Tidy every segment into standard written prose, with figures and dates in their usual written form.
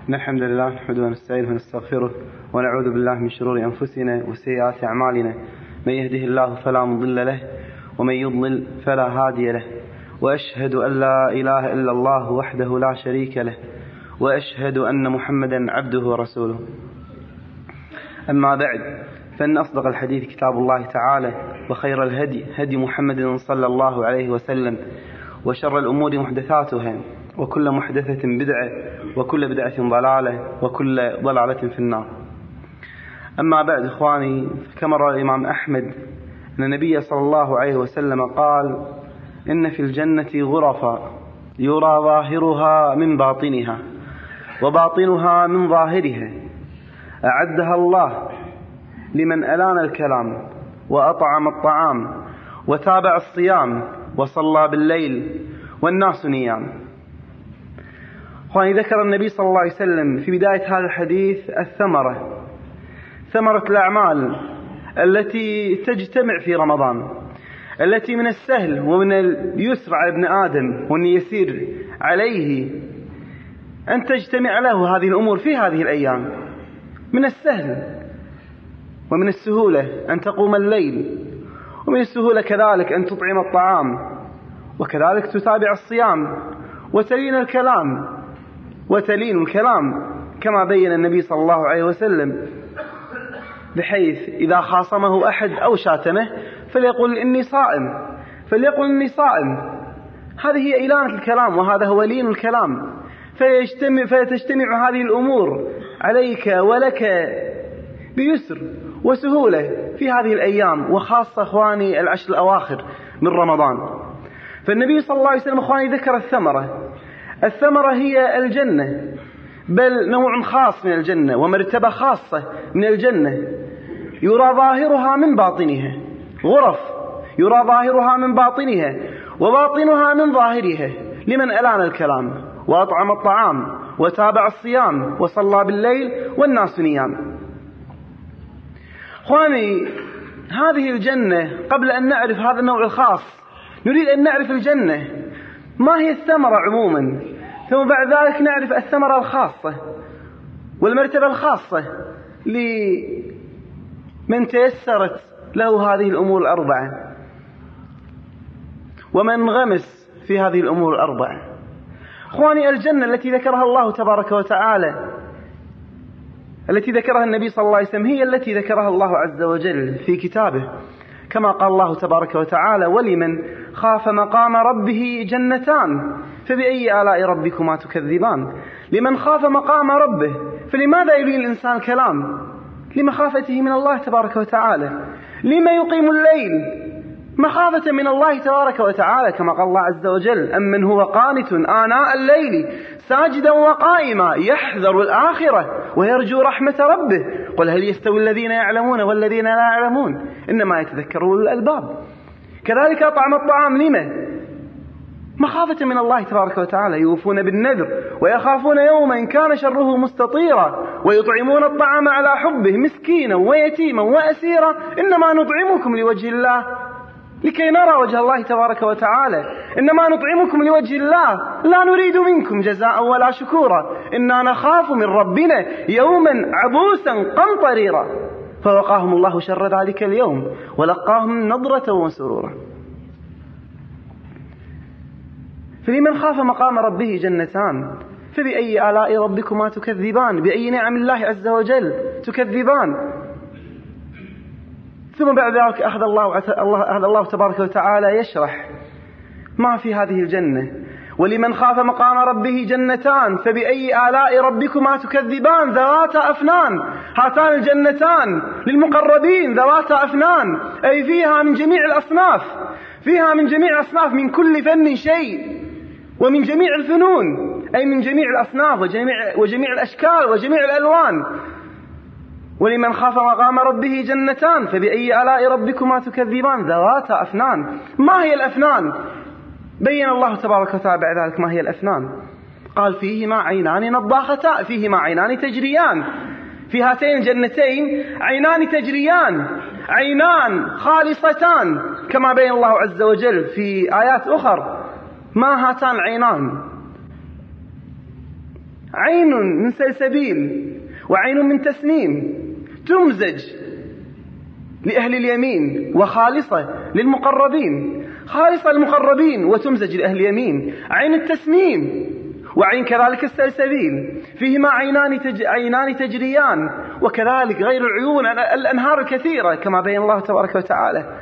إن الحمد لله نحمده ونستعينه ونستغفره ونعوذ بالله من شرور أنفسنا وسيئات أعمالنا. من يهده الله فلا مضل له ومن يضلل فلا هادي له، وأشهد أن لا إله إلا الله وحده لا شريك له، وأشهد أن محمدا عبده ورسوله. أما بعد، فإن أصدق الحديث كتاب الله تعالى، وخير الهدي هدي محمد صلى الله عليه وسلم، وشر الأمور محدثاتها، وكل محدثة بدعة، وكل بدعة ضلالة، وكل ضلالة في النار. أما بعد إخواني، كما روى الإمام أحمد أن النبي صلى الله عليه وسلم قال: إن في الجنة غرفا يرى ظاهرها من باطنها وباطنها من ظاهرها، أعدها الله لمن ألان الكلام وأطعم الطعام وتابع الصيام وصلى بالليل والناس نيام. أخواني، ذكر النبي صلى الله عليه وسلم في بداية هذا الحديث ثمرة الأعمال التي تجتمع في رمضان، التي من السهل ومن اليسر على ابن آدم وأن يسير عليه أن تجتمع له هذه الأمور في هذه الأيام. من السهل ومن السهولة أن تقوم الليل، ومن السهولة كذلك أن تطعم الطعام، وكذلك تتابع الصيام وتلين الكلام كما بين النبي صلى الله عليه وسلم، بحيث إذا خاصمه أحد أو شاتمه فليقل إني صائم. هذه هي إلانة الكلام، وهذا هو لين الكلام. فتجتمع هذه الأمور عليك ولك بيسر وسهولة في هذه الأيام، وخاصة أخواني العشر الأواخر من رمضان. فالنبي صلى الله عليه وسلم أخواني ذكر الثمرة هي الجنة، بل نوع خاص من الجنة ومرتبة خاصة من الجنة، يرى ظاهرها من باطنها، غرف يرى ظاهرها من باطنها وباطنها من ظاهرها لمن ألان الكلام وأطعم الطعام وتابع الصيام وصلى بالليل والناس نيام. أخواني، هذه الجنة، قبل أن نعرف هذا النوع الخاص نريد أن نعرف الجنة ما هي الثمرة عموما، ثم بعد ذلك نعرف الثمرة الخاصة والمرتبة الخاصة لمن تيسرت له هذه الأمور الأربعة ومن غمس في هذه الأمور الأربعة. أخواني، الجنة التي ذكرها الله تبارك وتعالى، التي ذكرها النبي صلى الله عليه وسلم، هي التي ذكرها الله عز وجل في كتابه، كما قال الله تبارك وتعالى: ولمن خاف مقام ربه جنتان فبأي آلاء ربكما تكذبان. لمن خاف مقام ربه، فلماذا يلين الإنسان الكلام؟ لمخافته من الله تبارك وتعالى. لما يقيم الليل؟ مخافة من الله تبارك وتعالى، كما قال الله عز وجل: أمن هو قانت آناء الليل ساجدا وقائما يحذر الآخرة ويرجو رحمة ربه قل هل يستوي الذين يعلمون والذين لا يعلمون إنما يتذكرون الألباب. كذلك أطعم الطعام لما؟ مخافة من الله تبارك وتعالى، يوفون بالنذر ويخافون يوما كان شره مستطيرا ويطعمون الطعام على حبه مسكينا ويتيما وأسيرا إنما نطعمكم لوجه الله لكي نرى وجه الله تبارك وتعالى. إنما نطعمكم لوجه الله لا نريد منكم جزاء ولا شكورا إنا نخاف من ربنا يوما عبوسا قمطريرا فوقاهم الله شر ذلك اليوم ولقاهم نضرة وسرورا. فلمن خاف مقام ربه جنتان فبأي آلاء ربكما تكذبان، بأي نعم الله عز وجل تكذبان. ثم بعد ذلك أخذ الله تبارك وتعالى يشرح ما في هذه الجنة: ولمن خاف مقام ربه جنتان فبأي آلاء ربكما تكذبان ذواتا أفنان. هاتان الجنتان للمقربين ذواتا أفنان، أي فيها من جميع الأصناف، من كل فن شيء، ومن جميع الفنون، أي من جميع الأصناف وجميع الأشكال وجميع الألوان. ولمن خاف مقام ربه جنتان فبأي آلاء ربكما تكذبان ذواتا أفنان. ما هي الأفنان؟ بين الله تبارك وتعالى بعد ذلك ما هي الأفنان. قال: فيهما عينان نضاختان، فيهما عينان تجريان. في هاتين الجنتين عينان تجريان، عينان خالصتان، كما بين الله عز وجل في آيات أخرى. ما هاتان العينان؟ عين من سلسبيل وعين من تسنيم تمزج لأهل اليمين وخالصة للمقربين، خالصة للمقربين وتمزج لأهل اليمين. عين التسنيم وعين كذلك السلسبيل فيهما عينان تجريان، وكذلك غير العيون الأنهار الكثيرة كما بين الله تبارك وتعالى،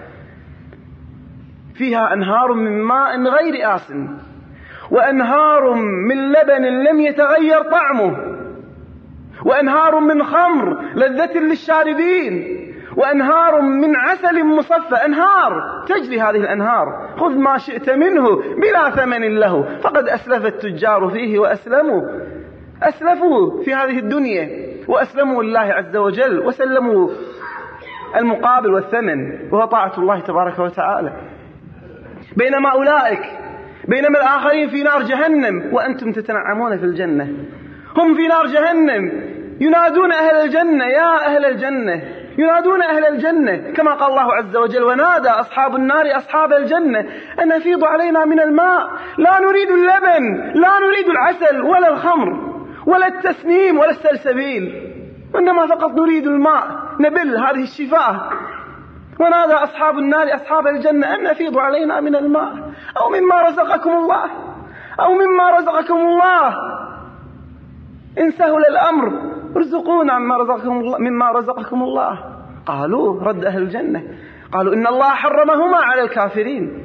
فيها أنهار من ماء غير آسن، وأنهار من لبن لم يتغير طعمه، وأنهار من خمر لذة للشاربين، وأنهار من عسل مصفى. أنهار تجري هذه الأنهار، خذ ما شئت منه بلا ثمن له، فقد أسلف التجار فيه أسلفوا في هذه الدنيا وأسلموا لله عز وجل وسلموا المقابل والثمن وهو طاعة الله تبارك وتعالى. بينما الآخرين في نار جهنم وأنتم تتنعمون في الجنة. هم في نار جهنم ينادون أهل الجنة يا أهل الجنة، ينادون أهل الجنة كما قال الله عز وجل: ونادى أصحاب النار أصحاب الجنة أن أفيضوا علينا من الماء، لا نريد اللبن، لا نريد العسل ولا الخمر ولا التسنيم ولا السلسبيل، وإنما فقط نريد الماء نبل هذه الشفاء. ونادى أصحاب النار أصحاب الجنة أن أفيضوا علينا من الماء أو مما رزقكم الله إن سهل الأمر ارزقونا مما رزقكم الله. قالوا رد أهل الجنة قالوا إن الله حرمهما على الكافرين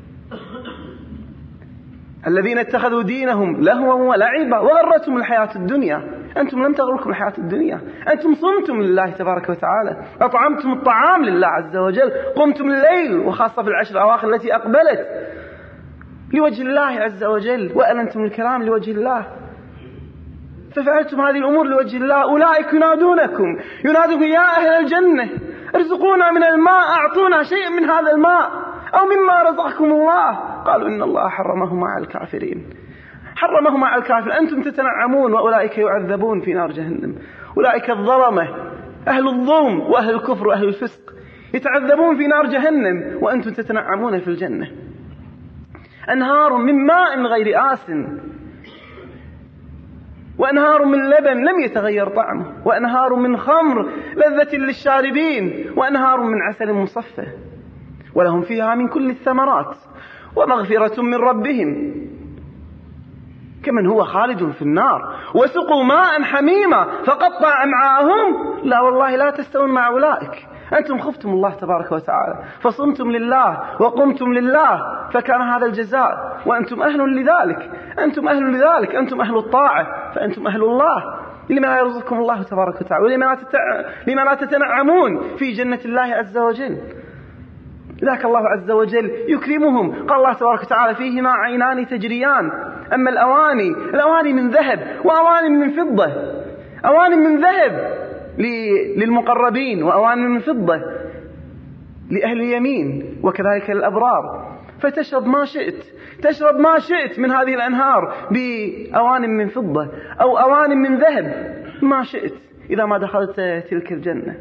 الذين اتخذوا دينهم لهوا ولعبا وغرتهم الحياة الدنيا. أنتم لم تغركم الحياة الدنيا، أنتم صمتم لله تبارك وتعالى، أطعمتم الطعام لله عز وجل، قمتم الليل وخاصة في العشر الأواخر التي أقبلت لوجه الله عز وجل، وألنتم الكلام لوجه الله، ففعلتم هذه الأمور لوجه الله. أولئك ينادونكم يا أهل الجنة ارزقونا من الماء، أعطونا شيئا من هذا الماء أو مما رزقكم الله. قالوا إن الله حرمهما على الكافرين، حرمهما على الكافرين، أنتم تتنعمون وأولئك يعذبون في نار جهنم. أولئك الظلمة، أهل الظلم وأهل الكفر وأهل الفسق، يتعذبون في نار جهنم وأنتم تتنعمون في الجنة. أنهار من ماء غير آسن، وأنهار من لبن لم يتغير طعمه، وأنهار من خمر لذة للشاربين، وأنهار من عسل مصفى، ولهم فيها من كل الثمرات ومغفرة من ربهم كمن هو خالد في النار. وسقوا ماء حميما فقطع أمعاءهم. لا والله لا تستوون مع أولئك. أنتم خفتم الله تبارك وتعالى فصمتم لله وقمتم لله فكان هذا الجزاء، وأنتم أهل لذلك، أنتم أهل الطاعة، فأنتم أهل الله. لما لا يرزقكم الله تبارك وتعالى، ولما لا تتنعمون في جنة الله عز وجل. ذاك الله عز وجل يكرمهم. قال الله تبارك وتعالى: فيهما عينان تجريان. أما الأواني من ذهب وأواني من فضة، أواني من ذهب للمقربين وأواني من فضة لأهل اليمين وكذلك الأبرار، فتشرب ما شئت من هذه الأنهار بأواني من فضة أو أواني من ذهب، ما شئت إذا ما دخلت تلك الجنة.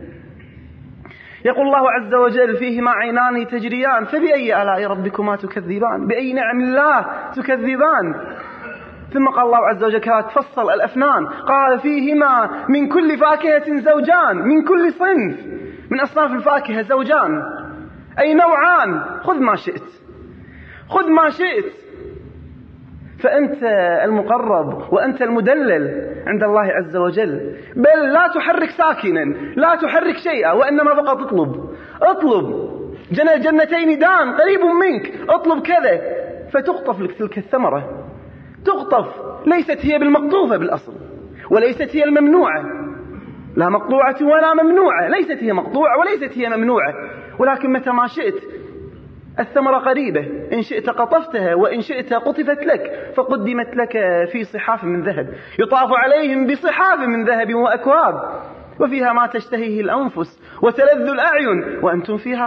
يقول الله عز وجل: فيهما عينان تجريان فبأي آلاء ربكما تكذبان، بأي نعم الله تكذبان. ثم قال الله عز وجل كذلك تفصل الأفنان، قال: فيهما من كل فاكهة زوجان، من كل صنف من أصناف الفاكهة زوجان، أي نوعان. خذ ما شئت، فأنت المقرب وأنت المدلل عند الله عز وجل. بل لا تحرك ساكنا، لا تحرك شيئا، وإنما فقط اطلب. الجنتين دان قريب منك، اطلب كذا فتخطف لك تلك الثمرة. تخطف، ليست هي بالمقطوفة بالأصل، وليست هي الممنوعة، لا مقطوعة ولا ممنوعة، ليست هي مقطوعة وليست هي ممنوعة، ولكن متى ما شئت الثمرة قريبة، إن شئت قطفتها وإن شئت قطفت لك، فقدمت لك في صحاف من ذهب، يطاف عليهم بصحاف من ذهب وأكواب، وفيها ما تشتهيه الأنفس وتلذ الأعين وأنتم فيها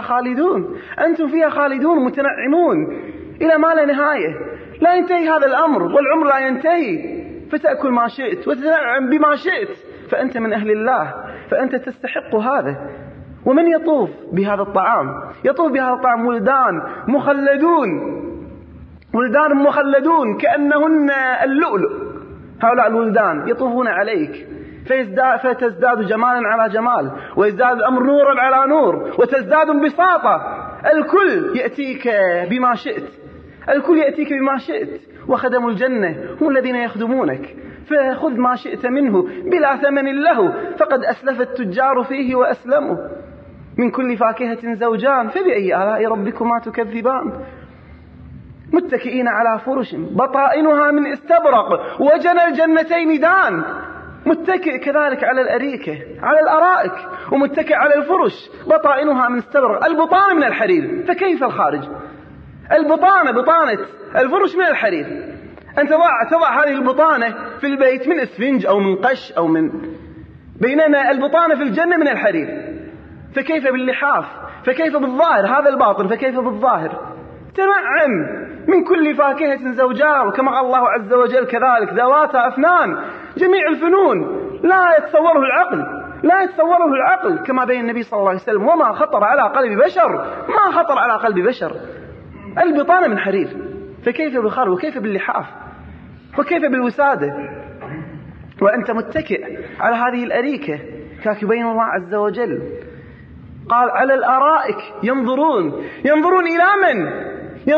خالدون متنعمون إلى ما لا نهاية. لا ينتهي هذا الأمر، والعمر لا ينتهي، فتأكل ما شئت وتتنعم بما شئت، فأنت من أهل الله، فأنت تستحق هذا. ومن يطوف بهذا الطعام؟ يطوف بهذا الطعام ولدان مخلدون كأنهن اللؤلؤ، هؤلاء الولدان يطوفون عليك فتزداد جمالا على جمال، ويزداد الأمر نورا على نور، وتزداد انبساطا. الكل يأتيك بما شئت، الكل يأتيك بما شئت، وخدم الجنة هم الذين يخدمونك، فخذ ما شئت منه بلا ثمن له، فقد أسلف التجار فيه وأسلموا. من كل فاكهة زوجان، فبأي آلاء ربكما تكذبان. متكئين على فرش بطائنها من استبرق وجنى الجنتين دان. متكئ كذلك على الأريكة، على الأرائك، ومتكئ على الفرش بطائنها من استبرق. البطانة من الحرير، فكيف الخارج؟ بطانة الفرش من الحرير. أنت تضع هذه البطانة في البيت من اسفنج أو من قش أو من، بينما البطانة في الجنة من الحرير. فكيف باللحاف؟ فكيف بالظاهر؟ هذا الباطن، فكيف بالظاهر؟ تنعم من كل فاكهة زوجان، وكما قال الله عز وجل كذلك ذواتا أفنان. جميع الفنون لا يتصوره العقل، كما بين النبي صلى الله عليه وسلم: وما خطر على قلب بشر، ما خطر على قلب بشر. البطانة من حرير، فكيف بالخارج؟ وكيف باللحاف؟ وكيف بالوسادة؟ وأنت متكئ على هذه الأريكة كما يبين الله عز وجل. قال: على الأرائك ينظرون إلى من؟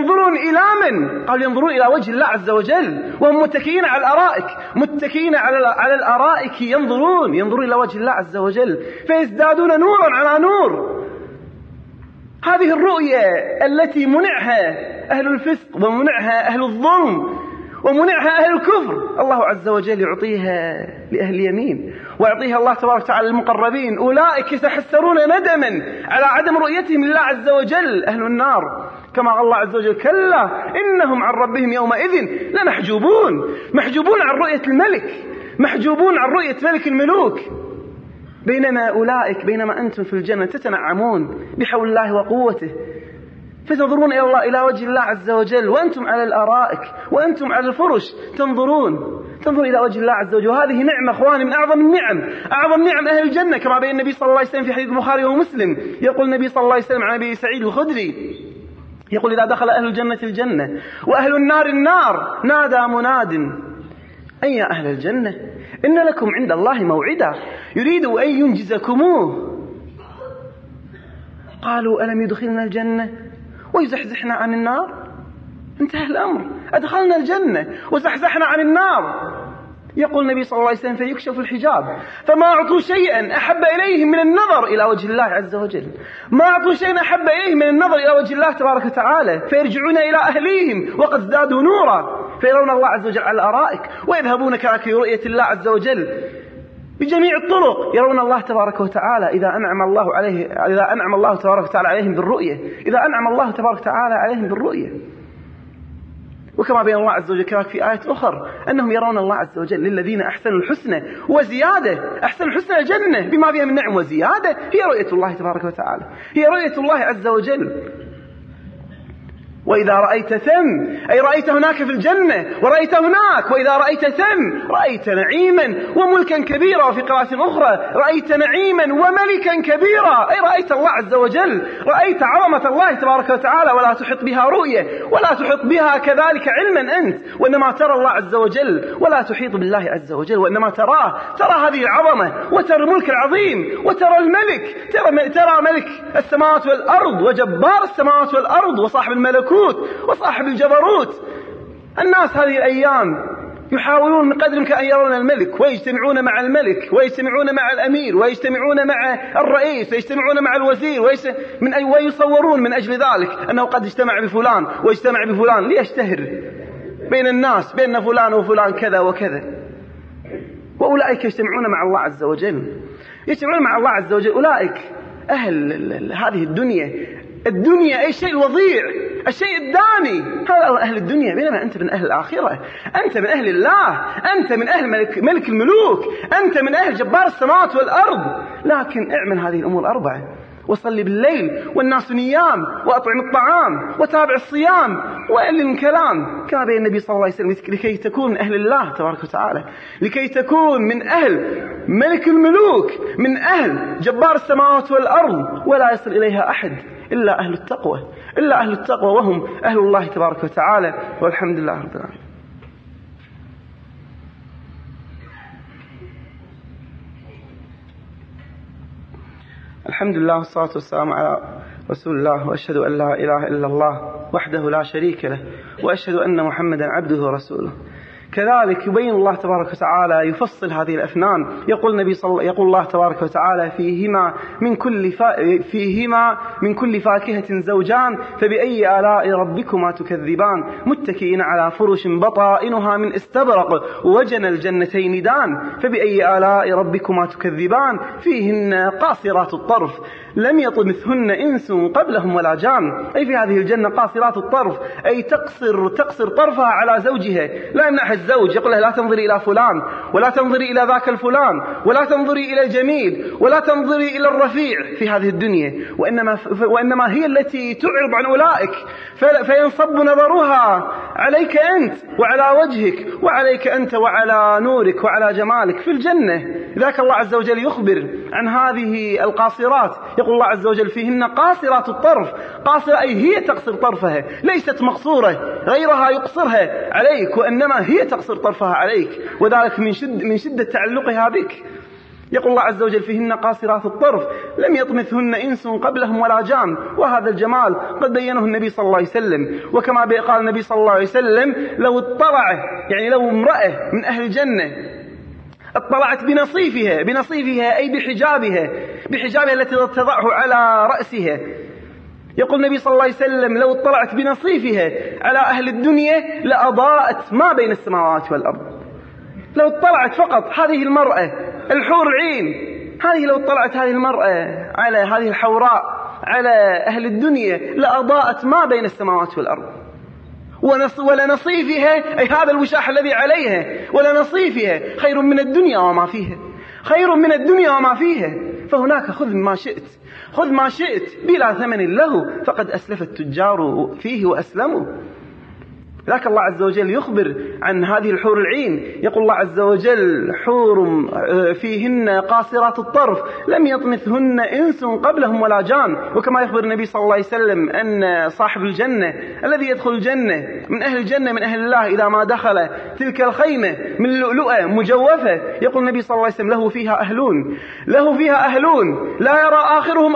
قال: ينظرون إلى وجه الله عز وجل، وهم متكئين على الأرائك، متكئين على الأرائك ينظرون إلى وجه الله عز وجل، فيزدادون نورا على نور. هذه الرؤية التي منعها أهل الفسق، ومنعها أهل الظلم، ومنعها أهل الكفر، الله عز وجل يعطيها لأهل اليمين، ويعطيها الله تبارك وتعالى للمقربين. أولئك سيحسرون ندما على عدم رؤيتهم لله عز وجل، أهل النار، كما قال الله عز وجل: كلا إنهم عن ربهم يومئذ محجوبون عن رؤية الملك، محجوبون عن رؤية ملك الملوك. بينما أنتم في الجنة تتنعمون بحول الله وقوته، فتنظرون إلى وجه الله عز وجل، وأنتم على الأرائك، وأنتم على الفرش تنظرون إلى وجه الله عز وجل. وهذه نعمة أخواني من أعظم نعم أهل الجنة، كما بين النبي صلى الله عليه وسلم في حديث البخاري ومسلم. يقول النبي صلى الله عليه وسلم عن أبي سعيد الخدري يقول: إذا دخل أهل الجنة وأهل النار نادى مناد: أي يا أهل الجنة، إن لكم عند الله موعدا يريد أن ينجزكموه. قالوا: ألم يدخلنا الجنة ويزحزحنا عن النار؟ انتهى الأمر، أدخلنا الجنة وزحزحنا عن النار. يقول النبي صلى الله عليه وسلم: فيكشف الحجاب، فما أعطوا شيئا أحب إليهم من النظر إلى وجه الله عز وجل، ما أعطوا شيئا أحب إليهم من النظر إلى وجه الله تبارك وتعالى، فيرجعون إلى أهليهم وقد ازدادوا نورا، فيرون الله عز وجل على الأرائك، ويذهبون كذلك لرؤية الله عز وجل بجميع الطرق، يرون الله تبارك وتعالى إذا أنعم الله تبارك وتعالى عليهم بالرؤية، وكما بين الله عز وجل كذلك في آية أخرى أنهم يرون الله عز وجل: للذين أحسنوا الحسنى وزيادة. أحسن الحسنى الجنة بما فيها من نعم وزيادة، هي رؤية الله تبارك وتعالى، هي رؤية الله عز وجل. وإذا رأيت ثم، أي رأيت هناك في الجنة ورأيت هناك، وإذا رأيت ثم رأيت نعيما وملكا كبيرا. وفي قراءة أخرى: رأيت نعيما وملكا كبيرا، أي رأيت الله عز وجل، رأيت عظمة الله تبارك وتعالى، ولا تحط بها رؤية، ولا تحط بها كذلك علما أنت، وإنما ترى الله عز وجل ولا تحيط بالله عز وجل، وإنما ترى هذه العظمة، وترى الملك العظيم، وترى الملك، ترى ملك السماوات والأرض، وجبار السماوات والأرض، وصاحب الملكوت وصاحب الجبروت. الناس هذه الأيام يحاولون من قدر الإمكان أن يرون الملك، ويجتمعون مع الملك، ويجتمعون مع الأمير، ويجتمعون مع الرئيس، ويجتمعون مع الوزير، ويصورون من أجل ذلك أنه قد اجتمع بفلان واجتمع بفلان، ليشتهر بين الناس بأن فلان وفلان كذا وكذا. وأولئك يجتمعون مع الله عز وجل، يجتمعون مع الله عز وجل. أولئك أهل هذه الدنيا أي شيء الوضيع، الشيء الداني، هذا أهل الدنيا، بينما أنت من أهل الآخرة، أنت من أهل الله، أنت من أهل ملك الملوك، أنت من أهل جبار السماوات والأرض. لكن اعمل هذه الأمور الأربعة، وصلي بالليل والناس نيام، وأطعم الطعام، وتابع الصيام، وقلل الكلام، كما بين النبي صلى الله عليه وسلم، لكي تكون من أهل الله تبارك وتعالى، لكي تكون من أهل ملك الملوك، من أهل جبار السماوات والأرض، ولا يصل إليها أحد إلا أهل التقوى، وهم أهل الله تبارك وتعالى. والحمد لله رب العالمين. الحمد لله والصلاة والسلام على رسول الله، وأشهد أن لا إله إلا الله وحده لا شريك له، وأشهد أن محمدا عبده ورسوله. كذلك يبين الله تبارك وتعالى يفصل هذه الأفنان. يقول الله تبارك وتعالى فيهما من كل فاكهة زوجان فبأي آلاء ربكما تكذبان متكئين على فرش بطائنها من استبرق وجنى الجنتين دان فبأي آلاء ربكما تكذبان فيهن قاصرات الطرف لم يطمثهن إنس قبلهم ولا جان. أي في هذه الجنة قاصرات الطرف، أي تقصر طرفها على زوجها، لا يمنعها الزوج يقول لها لا تنظري إلى فلان ولا تنظري إلى ذاك الفلان ولا تنظري إلى الجميل ولا تنظري إلى الرفيع في هذه الدنيا، وإنما هي التي تعرض عن أولئك فينصب نظرها عليك أنت وعلى وجهك وعليك أنت وعلى نورك وعلى جمالك في الجنة. ذاك الله عز وجل يخبر عن هذه القاصرات، يقول الله عز وجل فيهن قاصرات الطرف. قاصرة أي هي تقصر طرفها، ليست مقصورة غيرها يقصرها عليك، وإنما هي تقصر طرفها عليك، وذلك من شدة تعلقها بك. يقول الله عز وجل فيهن قاصرات الطرف لم يطمثهن إنس قبلهم ولا جان. وهذا الجمال قد بينه النبي صلى الله عليه وسلم، وكما قال النبي صلى الله عليه وسلم لو اطلع يعني لو امرأة من أهل الجنة اطلعت بنصيفها أي بحجابها التي تضعه على رأسها. يقول النبي صلى الله عليه وسلم لو اطلعت بنصيفها على أهل الدنيا لأضاءت ما بين السماوات والأرض. لو اطلعت فقط هذه المرأة الحور العين هذه، لو اطلعت هذه المرأة على هذه الحوراء على أهل الدنيا لأضاءت ما بين السماوات والأرض. ولنصيفها أي هذا الوشاح الذي عليها ولنصيفها خير من الدنيا وما فيها. فهناك خذ ما شئت بلا ثمن له فقد أسلف التجار فيه وأسلموا. ذاك الله عز وجل يخبر عن هذه الحور العين، يقول الله عز وجل حور فيهن قاصرات الطرف لم يطمثهن إنس قبلهم ولا جان. وكما يخبر النبي صلى الله عليه وسلم أن صاحب الجنة الذي يدخل الجنة من أهل الجنة من أهل الله إذا ما دخل تلك الخيمة من لؤلؤة مجوفة يقول النبي صلى الله عليه وسلم له فيها أهلون لا يرى آخرهم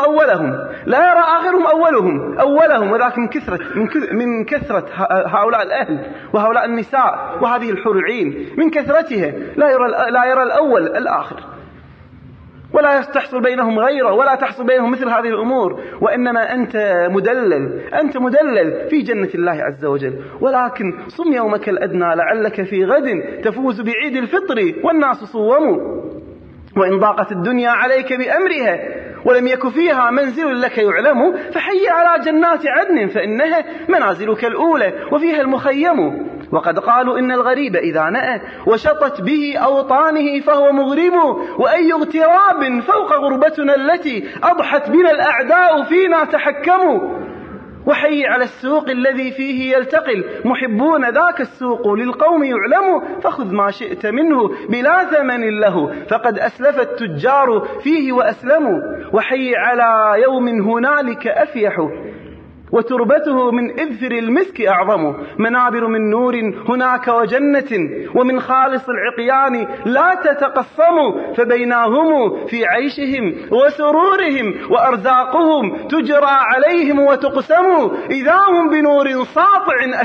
أولهم وذاك من كثرة هؤلاء الأهل وهؤلاء النساء وهذه الحور العين من كثرتها لا يرى الأول الآخر، ولا تحصل بينهم غيره ولا تحصل بينهم مثل هذه الأمور، وإنما أنت مدلل في جنة الله عز وجل. ولكن صم يومك الأدنى لعلك في غد تفوز بعيد الفطر والناس صوموا. وإن ضاقت الدنيا عليك بأمرها ولم يك فيها منزل لك يعلم فحي على جنات عدن فإنها منازلك الأولى وفيها المخيم. وقد قالوا إن الغريب إذا نأى وشطت به أوطانه فهو مغرب، وأي اغتراب فوق غربتنا التي أضحت بنا الأعداء فينا تحكموا. وحي على السوق الذي فيه يلتقي محبون ذاك السوق للقوم يعلم، فخذ ما شئت منه بلا ثمن له فقد أسلف التجار فيه وأسلموا. وحي على يوم هنالك أفيح وتربته من إذفر المسك أعظم، منابر من نور هناك وجنة ومن خالص العقيان لا تتقسم، فبينهم في عيشهم وسرورهم وأرزاقهم تجرى عليهم وتقسم. إذا هم بنور ساطع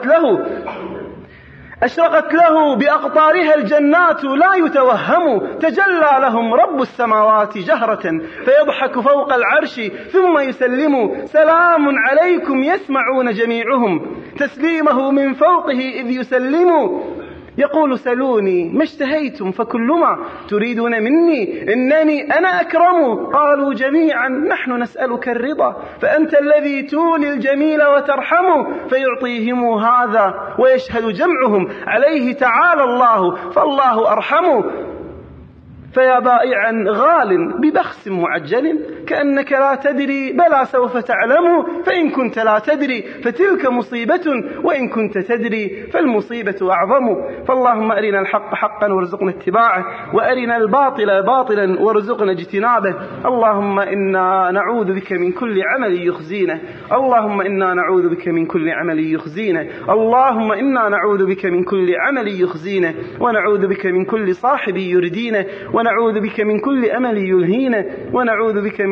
أشرقت له بأقطارها الجنات لا يتوهم، تجلى لهم رب السماوات جهرة فيضحك فوق العرش ثم يسلم، سلام عليكم يسمعون جميعهم تسليمه من فوقه إذ يسلم. يقول سلوني ما اشتهيتم فكل ما تريدون مني إنني أنا أكرم. قالوا جميعا نحن نسألك الرضا فأنت الذي تولي الجميل وترحم، فيعطيهم هذا ويشهد جمعهم عليه تعالى الله فالله أرحم. فيا بائعا غال ببخس معجل كأنك لا تدري بلى سوف تعلم، فإن كنت لا تدري فتلك مصيبة وإن كنت تدري فالمصيبة أعظم. فاللهم أرنا الحق حقا وارزقنا اتباعه وأرنا الباطل باطلا وارزقنا اجتنابه. اللهم إنا نعوذ بك من كل عمل يخزينا، اللهم إنا نعوذ بك من كل عمل يخزينا، اللهم إنا نعوذ بك من كل عمل يخزينا، ونعوذ بك من كل صاحب يردينا، ونعوذ بك من كل أمل يلهينا، ونعوذ بك من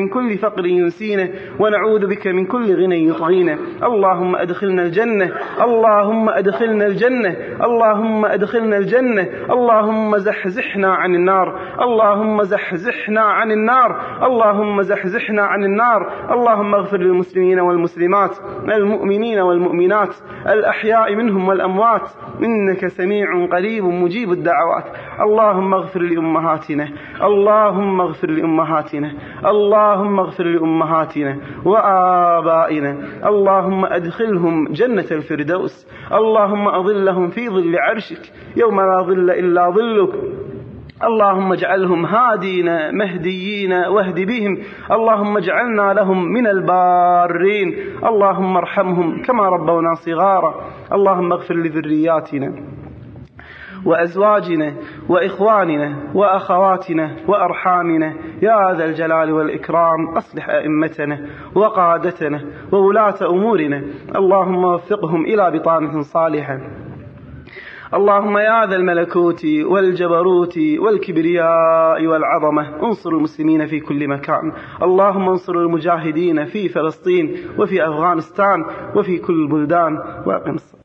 من كل فقر ينسينا، ونعوذ بك من كل غنى يطغينا. اللهم أدخلنا الجنة، اللهم أدخلنا الجنة، اللهم أدخلنا الجنة. اللهم زحزحنا عن النار، اللهم زحزحنا عن النار، اللهم زحزحنا عن النار. اللهم اغفر للمسلمين والمسلمات، المؤمنين والمؤمنات، الأحياء منهم والأموات، إنك سميع قريب مجيب الدعوات. اللهم اغفر لأمهاتنا، اللهم اغفر لأمهاتنا، اللهم اغفر لأمهاتنا وآبائنا. اللهم أدخلهم جنة الفردوس، اللهم أظلهم في ظل عرشك يوم لا ظل إلا ظلك. اللهم اجعلهم هادين مهديين واهد بهم، اللهم اجعلنا لهم من البارين. اللهم ارحمهم كما ربونا صغارا. اللهم اغفر لذرياتنا وأزواجنا وإخواننا وأخواتنا وأرحامنا يا ذا الجلال والإكرام. أصلح أئمتنا وقادتنا وولاة أمورنا، اللهم وفقهم إلى بطانة صالحة. اللهم يا ذا الملكوت والجبروت والكبرياء والعظمة، انصر المسلمين في كل مكان. اللهم انصر المجاهدين في فلسطين وفي أفغانستان وفي كل البلدان، وأقم الصلاة.